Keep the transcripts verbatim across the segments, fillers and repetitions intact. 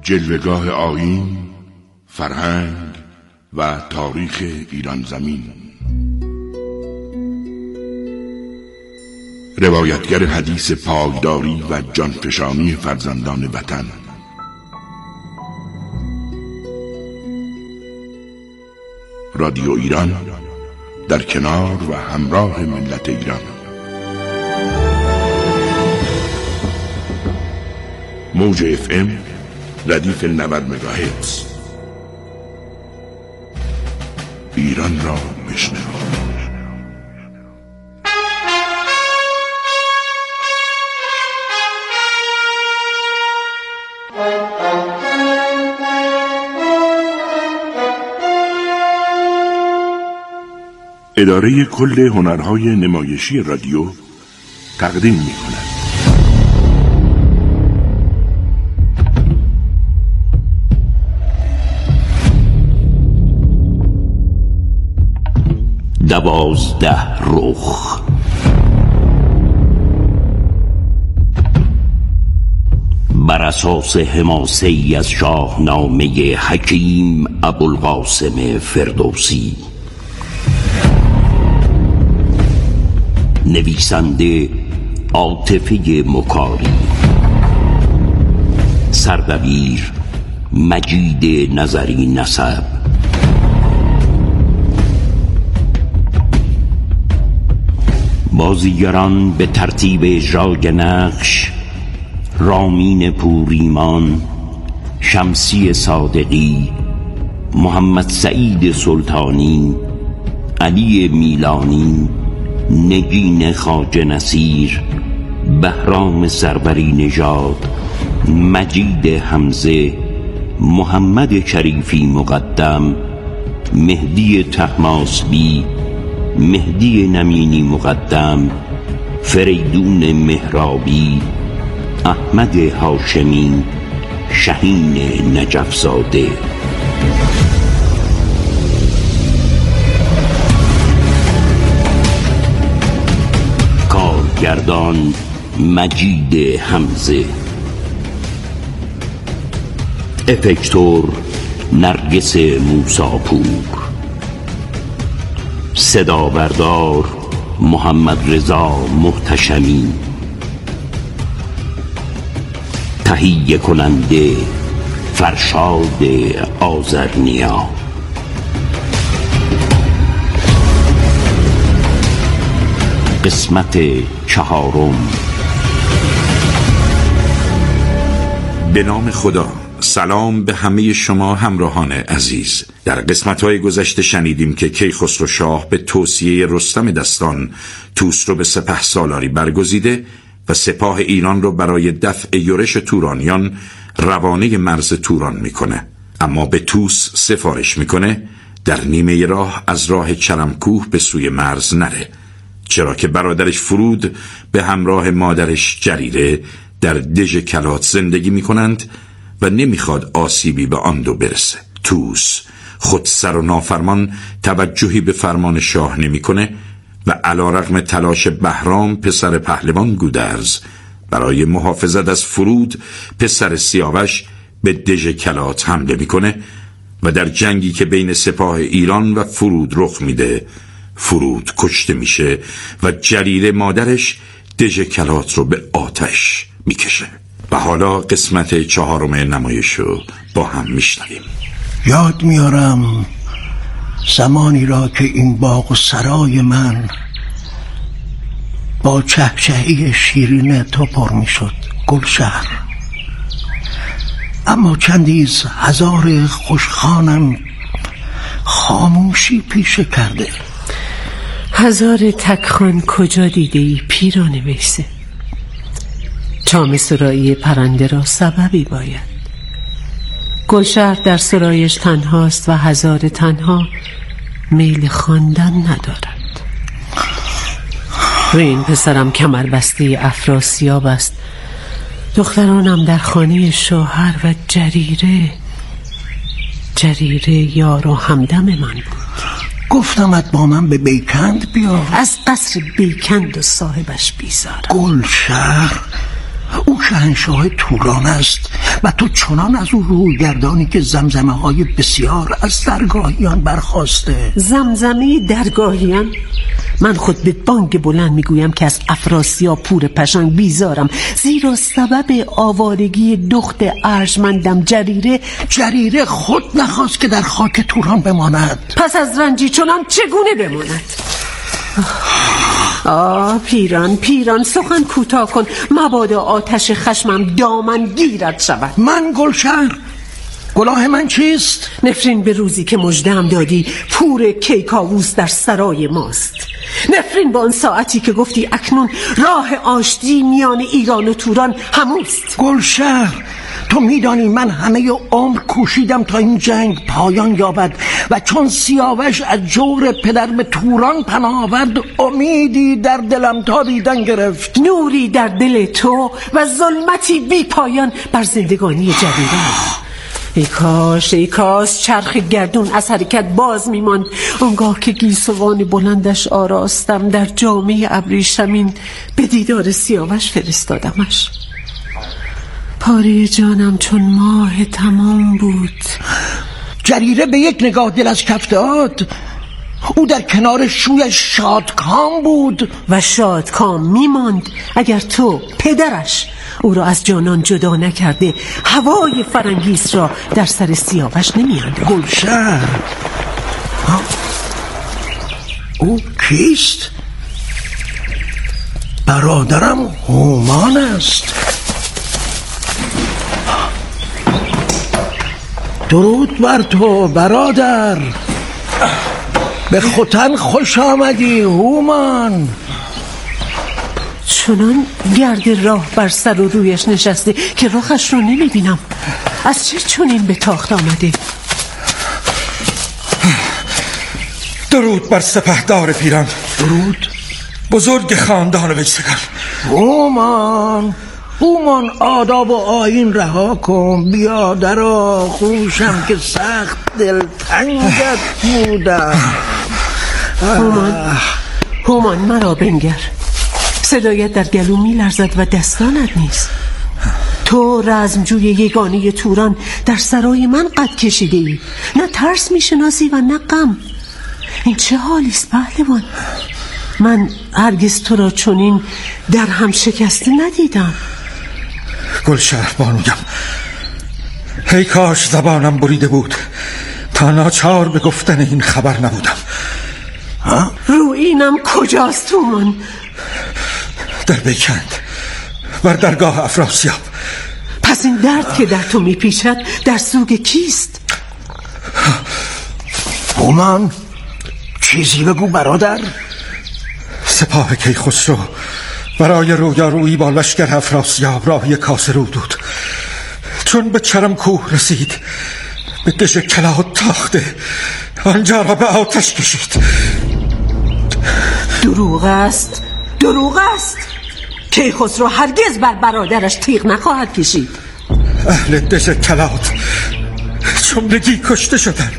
جلوه‌گاه آیین، فرهنگ و تاریخ ایران زمین. روایتگر حدیث پایداری و جانفشانی فرزندان وطن. رادیو ایران در کنار و همراه ملت ایران. موج اف ام ردیف نود مگاهرتز. ایران را بشنو. اداره کل هنرهای نمایشی رادیو تقدیم می کند. دوازده رخ. بر اساس حماسه‌ای از شاهنامه حکیم ابوالقاسم فردوسی. نویسنده عاطفه مکاری. سردبیر مجید نظری نسب. بازیگران به ترتیب اجرای نقش: رامین پوریمان، شمسی صادقی، محمد سعید سلطانی، علی میلانی، نگین خواجه نصیر، بهرام سروری نژاد، مجید حمزه، محمد شریفی مقدم، مهدی طهماسبی، مهدی نمینی مقدم، فریدون مهرابی، احمد هاشمی، شهین نجفزاده. کارگردان مجید حمزه. افکتور نرگس موساپور. صدا بردار محمد رضا محتشمی. تهیه کننده فرشاد آذرنیا. قسمت چهارم. به نام خدا. سلام به همه شما همراهان عزیز. در قسمت‌های گذشته شنیدیم که کیخسرو شاه به توصیه رستم دستان طوس رو به سپه سالاری برگزیده و سپاه ایران رو برای دفع یورش تورانیان روانه مرز توران میکنه. اما به طوس سفارش میکنه در نیمه راه از راه چرمکوه به سوی مرز نره، چرا که برادرش فرود به همراه مادرش جریره در دژ کلات زندگی میکنند و نمیخواد آسیبی به آن دو برسه. طوس خودسر و نافرمان توجهی به فرمان شاه نمیکنه و علیرغم تلاش بهرام پسر پهلوان گودرز برای محافظت از فرود پسر سیاوش به دژ کلات حمله میکنه و در جنگی که بین سپاه ایران و فرود رخ میده فرود کشته میشه و جریره مادرش دژ کلات رو به آتش میکشه. و حالا قسمت چهارم نمایشو با هم میشنویم. یاد میارم زمانی را که این باغ و سرای من با چهچهی شیرین تو پر میشد، گلشهر. اما چندیز هزار خوشخانم خاموشی پیشه کرده. هزار تکخان کجا دیده ای پیران ویسه؟ چام سرایی پرنده را سببی باید. گلشهر در سرایش تنهاست و هزار تنها میل خواندن ندارد. روی این پسرم کمر بسته افراسیاب است. دخترانم در خانه شوهر و جریره جریره یار و همدم من بود. گفتمت با من به بیکند بیا. از قصر بیکند و صاحبش بیزارم. گلشهر او شهنشاه توران است و تو چنان از او روی گردانی که زمزمه های بسیار از درگاهیان برخاسته. زمزمه درگاهیان؟ من خود به بانگ بلند میگویم که از افراسیاب پور پشنگ بیزارم، زیرا سبب آوارگی دخت ارجمندم جریره جریره خود نخواست که در خاک توران بماند. پس از رنجی چنان چگونه بماند؟ آه پیران پیران سخن کوتاه کن، مبادا آتش خشمم دامن گیرد شود. من گلشهر، گناه من چیست؟ نفرین به روزی که مژده‌ام دادی پور کیکاووس در سرای ماست. نفرین با آن ساعتی که گفتی اکنون راه آشتی میان ایران و توران هموست. گلشهر، تو میدانی من همه عمر کوشیدم تا این جنگ پایان یابد و چون سیاوش از جور پدر به توران پناه آورد امیدی در دلم تابیدن گرفت. نوری در دل تو و ظلمتی بی پایان بر زندگانی جدیدم. ای کاش ای کاش چرخ گردون از حرکت باز میماند آنگاه که گیسوان بلندش آراستم در جامعه ابریشمین به دیدار سیاوش فرستادمش. پاره جانم چون ماه تمام بود. جریره به یک نگاه دل از کف داد. او در کنار شویش شادکام بود و شادکام میماند اگر تو پدرش او را از جانان جدا نکرده هوای فرنگیس را در سر سیاوش نمیانداخت. گلشهر، او کیست؟ برادرم هومان است. درود بر تو برادر، به ختن خوش آمدی هومان. چنان گرد راه بر سر و رویش نشسته که رخش رو نمیبینم. از چه چنین به تاخت آمده؟ درود بر سپهدار پیران. درود بزرگ خاندان ویسگان. هومان هومان، آداب و آیین رها کن، بیا در آغوشم که سخت دلتنگت بودم. هومان هومان مرا بنگر، صدایت در گلو می لرزد و دستانت نیست. تو رزمجوی یگانه توران در سرای من قد کشیده ای، نه ترس می شناسی و نه غم. این چه حالیست پهلوان؟ من هرگز تو را چنین در هم شکسته ندیدم. گلشهر بانویم، ای کاش زبانم بریده بود تا ناچار به گفتن این خبر نبودم. ها؟ رویینم کجاست هومان؟ در بیکند بر درگاه افراسیاب. پس این درد که در تو میپیچد در سوگ کیست؟ هومان، چیزی بگو برادر. سپاه کیخسرو برای رویارویی با لشکر افراسیاب راهی کاسرو بود. چون به چرم کوه رسید به دژ کلات تاخته آنجا را به آتش کشید. دروغ است، دروغ است. کیخسرو هرگز بر برادرش تیغ نخواهد کشید. اهل دژ کلات جملگی کشته شدند.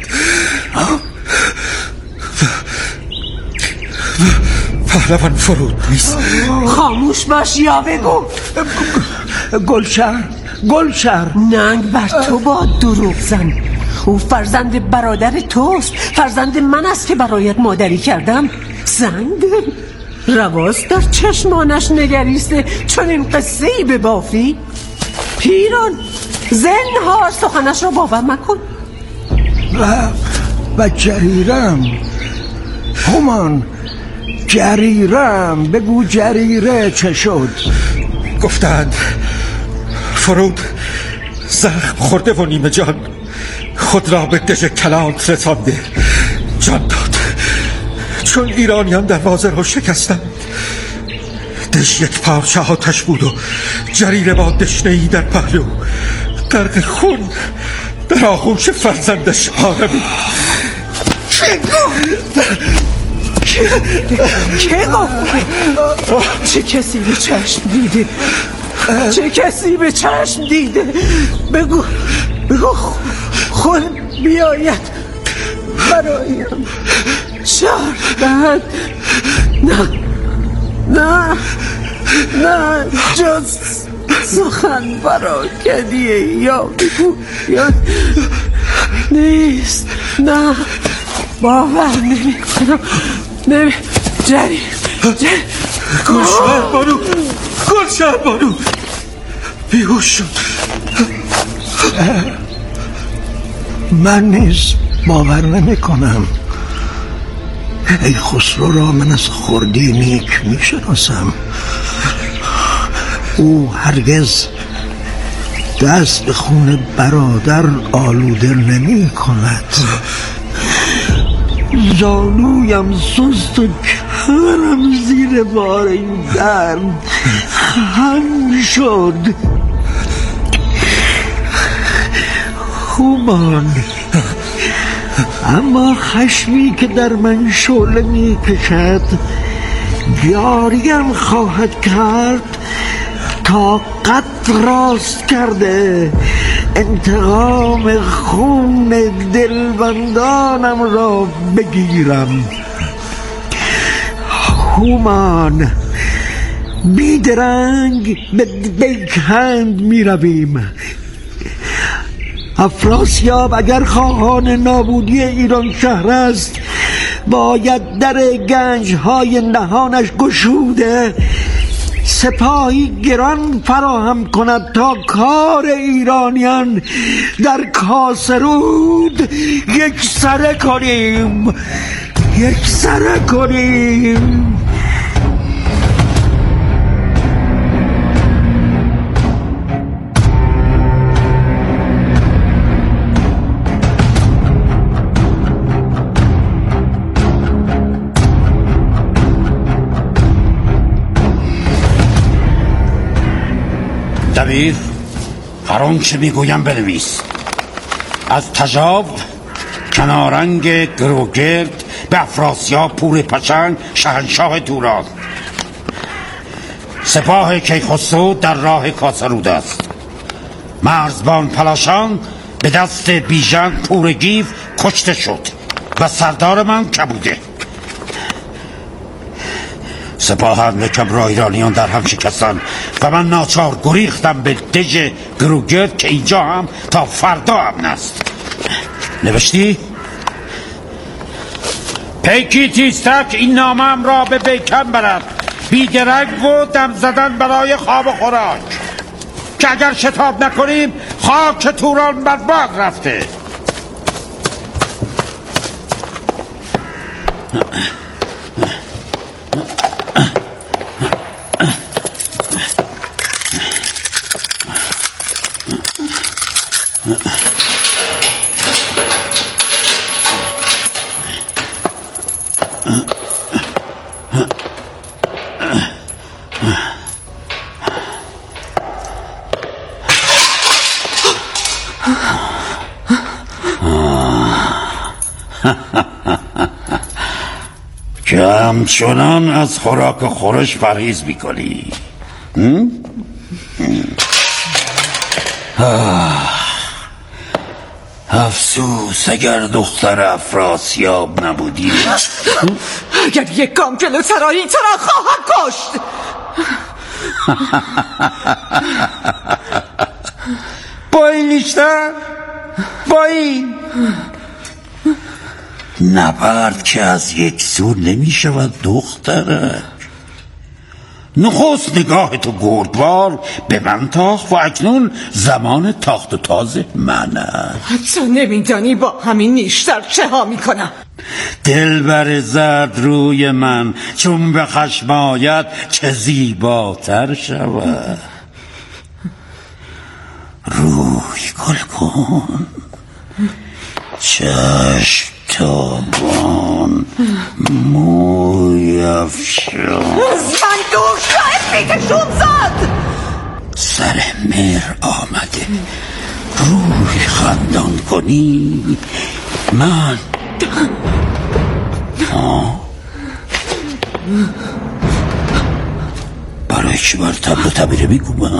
پهلوان فرود نیست. خاموش باش یا بگو. گلشهر گلشهر، ننگ بر تو با دروغ زن. او فرزند برادر توست، فرزند من است که برایت مادری کردم. زنگ رواست در چشمانش نگریسته چون این قصه ای به بافی. پیران زنهار سخنش را باور مکن. و و جریرم هومان، جریرم بگو جریره چه شد؟ گفتند فرود زخم خورده و نیمه جان خود را به دژ کلات رسانده جان داد. چون ایرانیان دروازه را شکستند دژ یک پارچه آتش بود و جریره با دشنه‌ای در پهلو غرق خون در آغوش فرزندش آرمید. چه گفت؟ چه گفت؟ چه کسی به چشم دیده؟ چه کسی به چشم دیده؟ بگو بگو خون بیاید برایم شهر دهد. نه نه نه جز سخن پراکندیه یا بگو یا نیست. نه باور نمی کنم. نمی جری جری گلشهر بانو گلشهر بانو بیهوش شد. من نیز باور نمی کنم. ای خسرو را من از خردی نیک می شناسم. او هرگز دست به خون برادر آلوده نمی کند. زانویم سست و کمرم زیر بار این درد خم شد. هومان، اما خشمی که در من شعله می کشد بیاریم خواهد کرد تا قد راست کرده انتقام خون دلبندانم را بگیرم. هومان، بیدرنگ به بیکند می رویم. افراسیاب اگر خواهان نابودی ایران شهر است باید در گنجهای نهانش گشوده سپاهی گران فراهم کند تا کار ایرانیان در کاسرود یک سره کنیم یک سره کنیم. دبیر، هر آنچه میگویم بنویس. از تژاو کنارنگ گروگرد به افراسیاب پور پشنگ شاهنشاه توران. سپاه کیخسرو در راه کاسرود است. مرزبان پلاشان به دست بیژن پور گیو کشته شد و سردار من کبوده. سپاه حمله کم را ایرانیان در هم شکستن و من ناچار گریختم به دژ گروگرد که اینجا هم تا فردا امن است. نوشتی؟ پیکی تیستک این نامم را به بیکن برد. بیدرنگ و دم زدن برای خواب و خوراک که اگر شتاب نکنیم خاک توران بر باد رفته. که همچنان از خوراک و خورش پرهیز میکنی. افسوس اگر دختر افراسیاب نبودی. اگر یک گام جلو سرایی تو را خواهم کشت. با این بیشتر با این نبرد که از یک سو نمی شود دخترک. نخست نگاه تو گردبار به من تاخت و اکنون زمان تاخت و تاز من است. تو نمیدانی با همین نیشتر چه ها میکنم. دلبر زرد روی من چون به خشم آید چه زیباتر شود. روی گل کن، چشم تابان، موی افشان، من دور شاید میکشون زد. سر مهر آمده روی خندان کنی. من آه. برای چی بر تبل و تبیره میگویم؟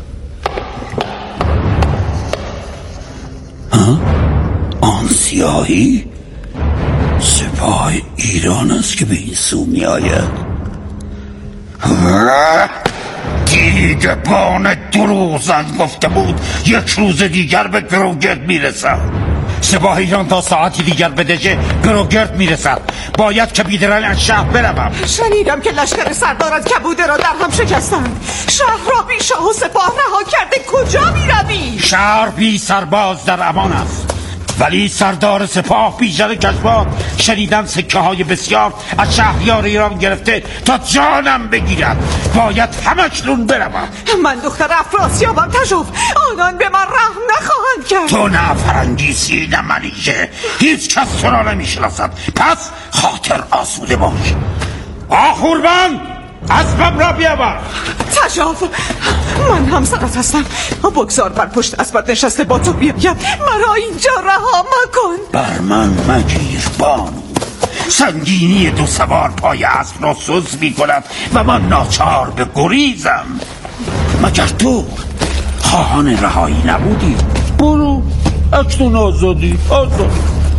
آن سیاهی سپاه ایران است که به این سو می آید. دیگبان دروغ زد، گفته بود یک روز دیگر به گروگرد میرسد. سپاه ایران تا ساعتی دیگر به دژ گروگرد میرسد. باید که بیدران از شهر بروم. شنیدم که لشکر سردارت کبوده را در هم شکستند. شهر را بی شاه و سپاه رها کرده کجا میروی؟ شهر بی سرباز در امان است، ولی سردار سپاه بیژن کشواد شنیدم سکه های بسیار از شهریار ایران گرفته تا جانم بگیرد. باید همکنون بروم. من دختر افراسیابم تشوف، آنان به من رحم نخواهند کرد. تو نه فرنگیسی نه منیژه، هیچ کس تو را نمیشناسد، پس خاطر آسوده باش. آخوربان اسبم را بیاور. تشاف، من همسرت هستم. بگذار بر پشت اسبت نشسته با تو بیایم. مرا اینجا رها مکن. بر من مگیر بانو. سنگینی دو سوار پای اسب را سوز می کند و من ناچار به گریزم. مگر تو خواهان رهایی نبودی؟ برو، اکنون آزادی آزادی.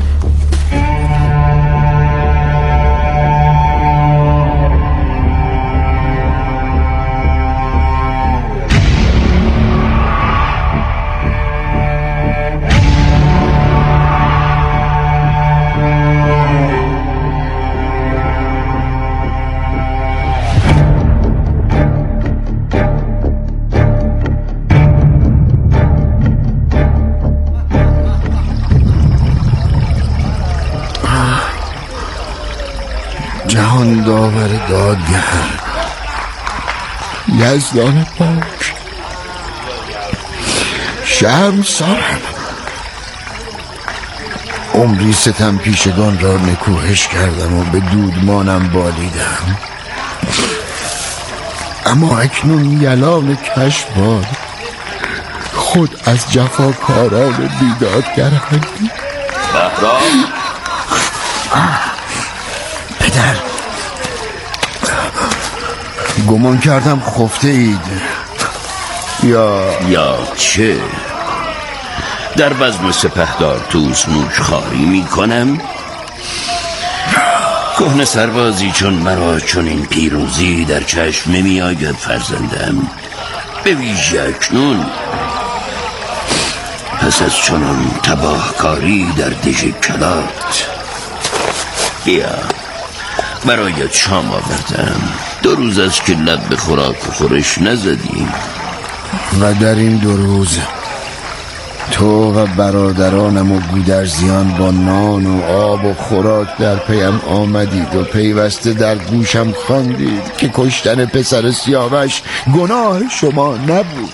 جهان داور دادگر، یزدان پاک، شرمسارم، عمری ستم پیشگان را نکوهش کردم و به دودمانم بالیدم، اما اکنون یلان کشواد خود از جفاکاران بیدادگرند. بهرام پدر، گمان کردم خفته اید. یا یا چه؟ در بزم سپهدار توس نوش خاری می کنم؟ کهنه سربازی چون مرا چون این پیروزی در چشم نمی آید فرزندم، به ویژه اکنون پس از چنان تباهکاری در دژ کلات. بیا برایت شام آوردم. دو روز است که لب به خوراک و خورش نزدیم و در این دو روز تو و برادرانم و گودرزیان با نان و آب و خوراک در پیم آمدید و پیوسته در گوشم خواندید که کشتن پسر سیاوش گناه شما نبود،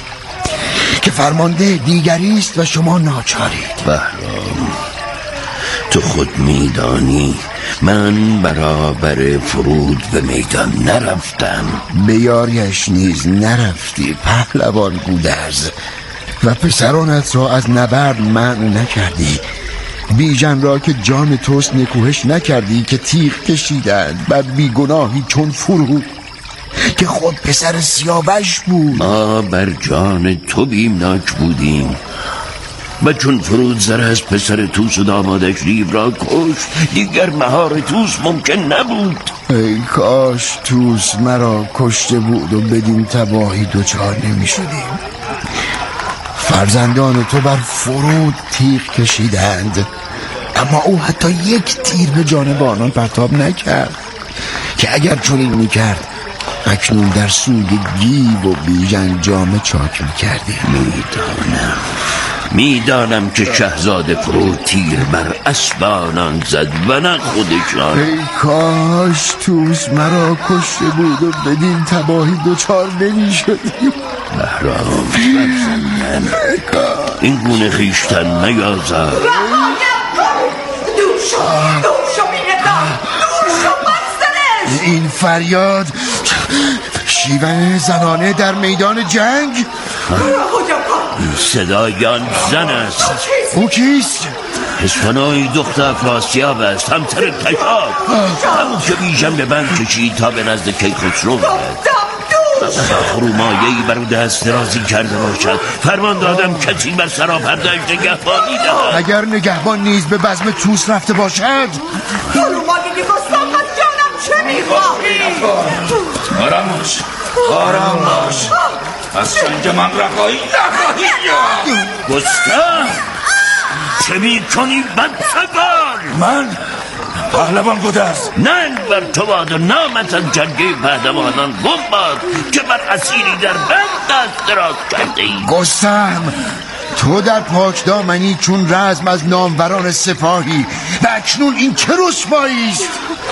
که فرمانده دیگری است و شما ناچارید. بهرام، تو خود میدانی من برابر فرود به میدان نرفتم. به یاریش نیز نرفتی پهلوان گودرز، و پسرانت را از نبرد منع نکردی. بیژن را که جان توست نکوهش نکردی که تیغ کشیدند بر بیگناهی چون فرود که خود پسر سیاوش بود. ما بر جان تو بیمناک بودیم و چون فرود زر از پسر توس و دامادش ریو را کشت، دیگر مهار توس ممکن نبود. ای کاش توس مرا کشته بود و بدین تباهی دوچار نمی شدیم. فرزندان تو بر فرود تیغ کشیدند، اما او حتی یک تیر به جانب آنان پرتاب نکرد، که اگر چنین میکرد اکنون در سوی گیو و بیژن جامه چاک میکردیم. میدانم میدانم که شهزاده فرود تیر بر اسب آنان زد و نه خودشان. ای کاش توس مرا کشته بود و بدین تباهی دوچار نمی شدیم. بهرام فرزندم، این گونه خیشتن نیازار. رهایم کن! دور شو! دور شو بیندم! دور شو بسترش! این فریاد شیون زنانه در میدان جنگ؟ رهایم کن! صدای آن زن است. او کیست؟ اسفنای دختر افراسیاب است، همسر تشاب، همون که بیژن به بند کشید تا به نزد کیخسرو برد. خرومایه‌ای بر او دست درازی کرده باشد. فرمان دادم کسی بر سراپرده‌اش نگهبانی دهد. اگر نگهبان نیز به بزم توس رفته باشد؟ خرومایه گستاخ از جانم چه می‌خواهی؟ آرام باش، آرام باش. از جنگ من رهایی نخواهی یافت. گستاخ چه میکنی بدسگان؟ من پهلوان گودرز ننگ بر تو باد و نامت از جنگی پهلوانان گم باد که بر اسیری در بند دست دراز کرده ای. گستهم تو در پاک دامنی چون رزم از ناموران سپاهی و اکنون این که رسوایی است.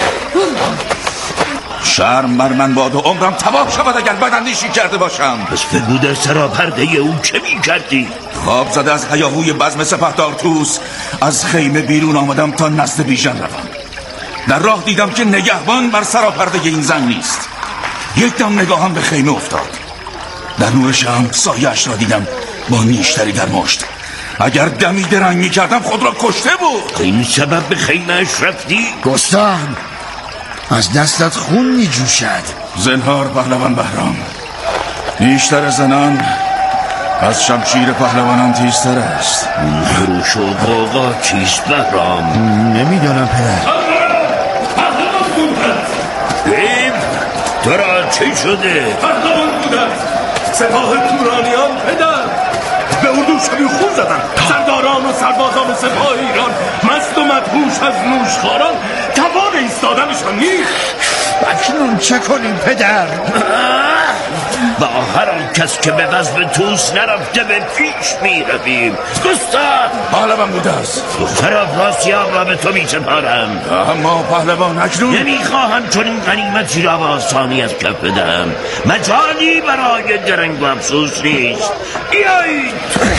شرم بر من باد و عمرم تباه شود اگر بداندیشی کرده باشم. پس بگو در سراپرده او چه می کردی؟ خواب زده از هیاهوی بزم سپهدار طوس از خیمه بیرون آمدم تا نزد بیژن روم. در راه دیدم که نگهبان بر سراپرده این زن نیست. یک دم نگاهم به خیمه افتاد. در نور شم سایه‌اش را دیدم با نیشتری در مشت. اگر دمی درنگ می کردم خود را کشته بود. این سبب به خیمه‌اش رفتی؟ گستهم از دستت خون می جوشد. زنهار پهلوان بهرام، نیشتر زنان از شمشیر پهلوانان تیزتر است. خروش و غوغا چیست بهرام؟ نمیدانم پدر. بیم تو را چی شده؟ پهلوان بودن سپاه تورانیان پدر به اردو شبیه خون زدن. سرداران و سربازان سپاه ایران مست و مدهوش از نوشخواران توان ایستادنشان نیست. اکنون چه کنیم پدر؟ با هر آن کس که به وزم توس نرفته به پیش می رویم. گستاخ پهلوان گودرز دختر افراسیاب را به تو می سپارم. اما پهلوان اکنون نمی خواهم چون این غنیمتی را به آسانی از کف بدهم. مجالی برای درنگ و افسوس نیست. بیایید.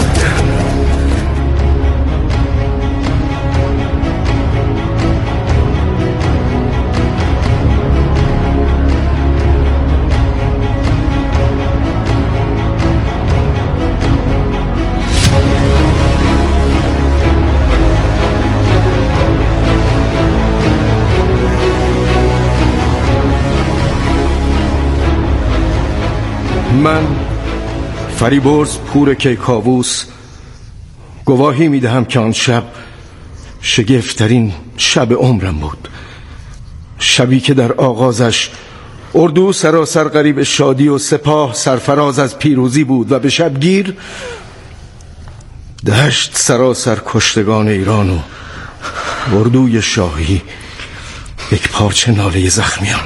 من فریبرز پور کیکاووس گواهی میدهم که آن شب شگفت‌ترین شب عمرم بود. شبی که در آغازش اردو سراسر غریب شادی و سپاه سرفراز از پیروزی بود و به شبگیر دشت سراسر کشتگان ایران و اردوی شاهی یک پارچه ناله زخمیان.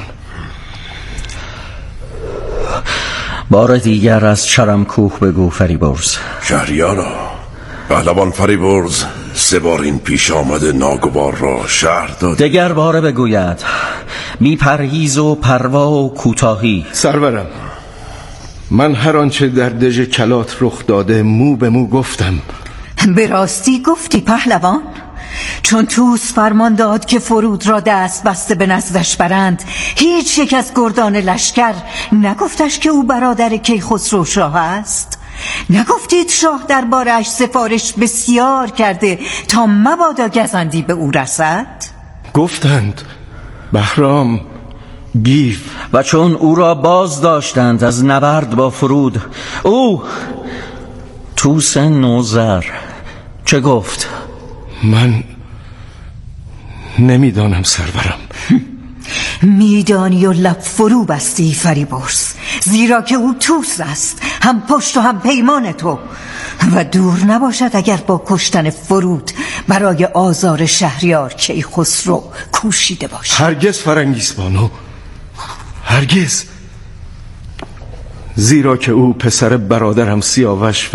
بار دیگر از چرمکوه بگو فریبرز. شهریارا، پهلوان فریبرز سه بار این پیش آمده ناگوار را شهر داد. دگر باره بگوید بی پرهیز و پروا و کوتاهی. سرورم، من هر آنچه در دژ کلات رخ داده مو به مو گفتم. به راستی گفتی پهلوان؟ چون طوس فرمان داد که فرود را دست بسته به نزدش برند، هیچ یک از گردان لشکر نگفتش که او برادر کیخسرو شاه است؟ نگفتید شاه درباره‌اش سفارش بسیار کرده تا مبادا گزندی به او رسد؟ گفتند بهرام گیف. و چون او را باز داشتند از نبرد با فرود، او طوس نوذر چه گفت؟ من نمیدانم سرورم. میدانی و لب فرو بستی فریبرز، زیرا که او طوس است، هم پشت و هم پیمان تو، و دور نباشد اگر با کشتن فرود برای آزار شهریار کیخسرو کوشیده باشد. هرگز فرنگیس بانو، هرگز، زیرا که او پسر برادرم سیاوش و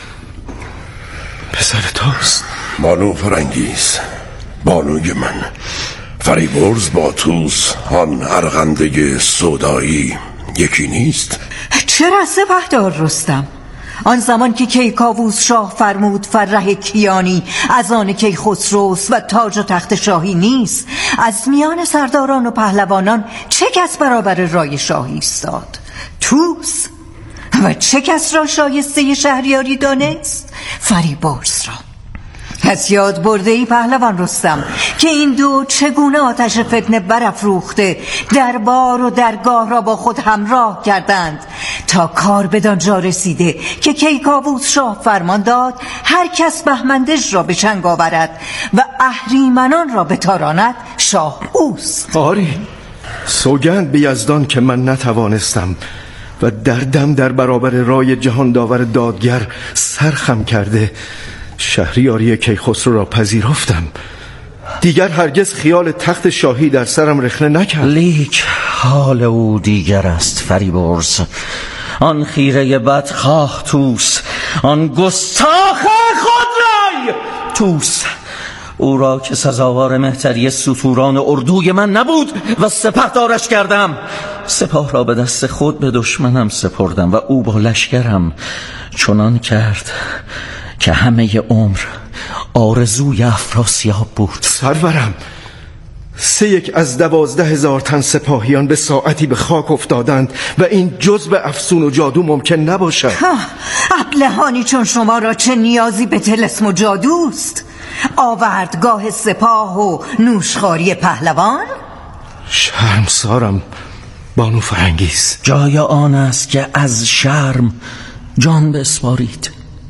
پسر توست. بانو فرنگیس، بانوی من، فریبرز با طوس آن ارغنده سودایی یکی نیست؟ چرا سپهدار رستم؟ آن زمان که کیکاووس شاه فرمود فرح کیانی از آن کیخسروست و تاج و تخت شاهی نیست، از میان سرداران و پهلوانان چه کس برابر رای شاهی استاد؟ طوس. و چه کس را شایسته شهریاری دانست؟ فریبرز را. از یاد برده ای پهلوان رستم که این دو چگونه آتش فتنه برافروخته دربار و درگاه را با خود همراه کردند تا کار بدان جا رسیده که کیکاووس شاه فرمان داد هر کس بهمندش را به چنگ آورد و اهریمنان را بتاراند شاه اوست. آری، سوگند به یزدان که من نتوانستم و دردم در برابر رای جهان داور دادگر سرخم کرده شهریاری کیخسرو را پذیرفتم. دیگر هرگز خیال تخت شاهی در سرم رخنه نکرد. لیک حال او دیگر است فریبرز. آن خیره بدخواه توس، آن گستاخ خودرای توس، او را که سزاوار مهتری ستوران اردوی من نبود و سپهدارش کردم. سپاه را به دست خود به دشمنم سپردم و او با لشکرم چنان کرد که همه عمر آرزوی افراسیاب بود. سرورم، سه یک از دوازده هزار تن سپاهیان به ساعتی به خاک افتادند و این جزء افسون و جادو ممکن نباشد. ابلهانی چون شما را چه نیازی به طلسم و جادوست؟ آوردگاه سپاه و نوشخواری پهلوان؟ شرمسارم بانو فرنگیز. جای آن است که از شرم جان بسپارید،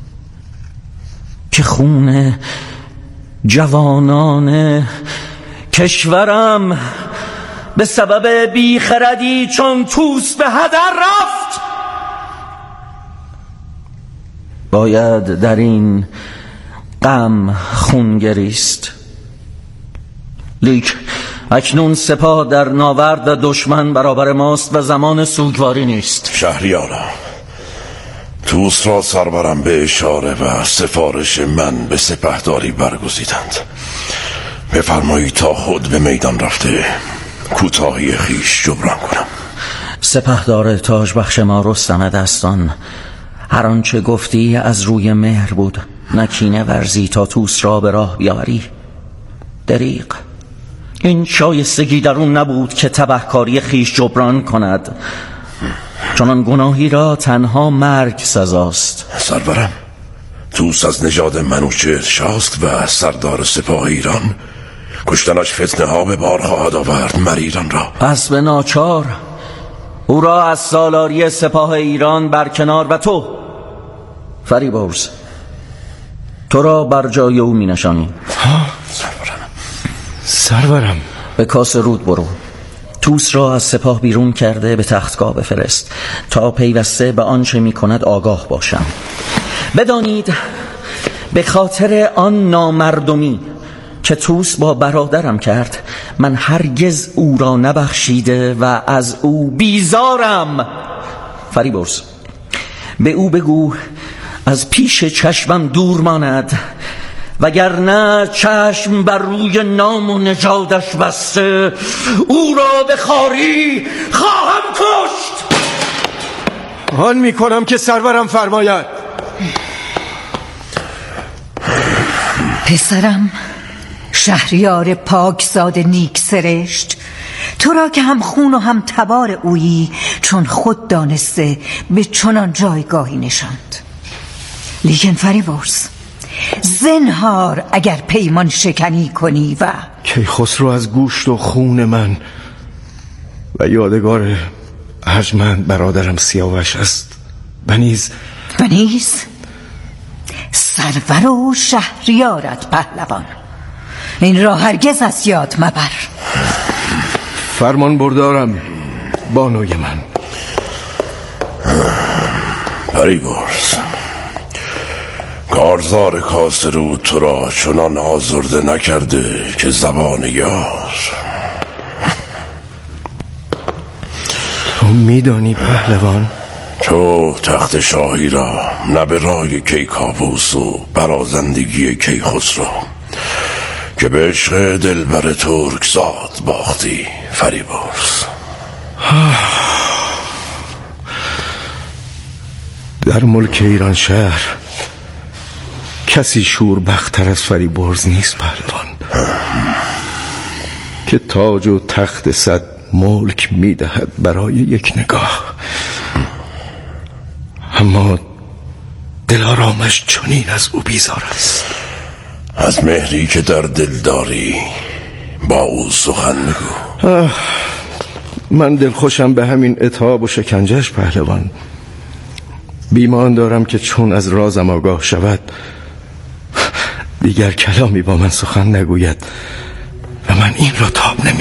که خون جوانان کشورم به سبب بیخردی چون توس به هدر رفت. باید در این غم خون گریست. لیک اکنون سپاه در ناورد و دشمن برابر ماست و زمان سوگواری نیست. شهریارا، توس را سرورم به اشاره و سفارش من به سپهداری برگزیدند. بفرمایید تا خود به میدان رفته کوتاهی خیش جبران کنم. سپهدار تاج بخش ما رستم دستان، هر آنچه گفتی از روی مهر بود، نکینه ورزی تا توس را به راه بیاوری. دریغ، این شایستگی در اون نبود که تبهکاری خیش جبران کند، چنان گناهی را تنها مرگ سزاست. سرورم، توس از نژاد منوچهر شاست و سردار سپاه ایران. کشتنش فتنه ها به بار خواهد آورد مر ایران را. پس به ناچار او را از سالاری سپاه ایران برکنار و تو فریبرز، تو را بر جای او می نشانیم. سرورم سرورم به کاس رود برو، توس را از سپاه بیرون کرده به تختگاه بفرست تا پیوسته به آنچه می کند آگاه باشم. بدانید به خاطر آن نامردمی که توس با برادرم کرد، من هرگز او را نبخشیده و از او بیزارم. فریبرز، به او بگو از پیش چشمم دور ماند، وگرنه چشم بر روی نام و نژادش بسته او را به خواری خواهم کشت. آن می کنم که سرورم فرماید. پسرم شهریار پاکزاد نیک سرشت، تو را که هم خون و هم تبار اویی چون خود دانسته به چنان جایگاهی نشاند. لیکن فریبرز، زنهار اگر پیمان شکنی کنی و کیخسرو از گوشت و خون من و یادگار ارجمند برادرم سیاوش است و نیز و نیز سرور و شهریارت پهلوان. این را هرگز از یاد مبر. فرمان بردارم بانوی من. فریبرز، کارزار کاسرود تو را چنان آزرده نکرده که زبان یار. تو میدانی پهلوان، تو تخت شاهی را نه به رای کیکاووس و برازندگی کیخسرو که به عشق دلبر ترک زاد باختی فریبرز. در ملک ایران شهر کسی شوربختر از فریبرز نیست پهلوان، که تاج و تخت صد ملک میدهد برای یک نگاه، اما دلارامش چنین از او بیزار است. از مهری که در دل داری با او سخن میگو. من دلخوشم به همین عتاب و شکنجهش پهلوان. بیمان دارم که چون از رازم آگاه شود دیگر کلامی با من سخن نگوید و من این را تاب نمی